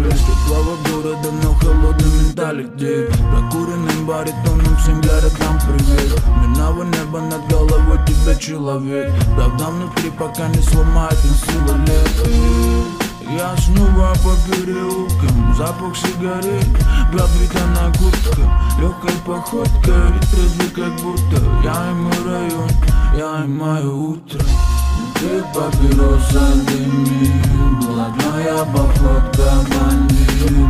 Теплого города, но холодный менталитет. Прокуренным баритоном всем городам привет. Мирного неба над головой тебя человек. Правда внутри, пока не сломает на силу лет. Я снова по переулкам, запах сигарет, пропитанная куртка, легкой походкой, трезвый как будто. Я и мой район, я и мое утро. Ты папироса дымит, была твоя походка бандит.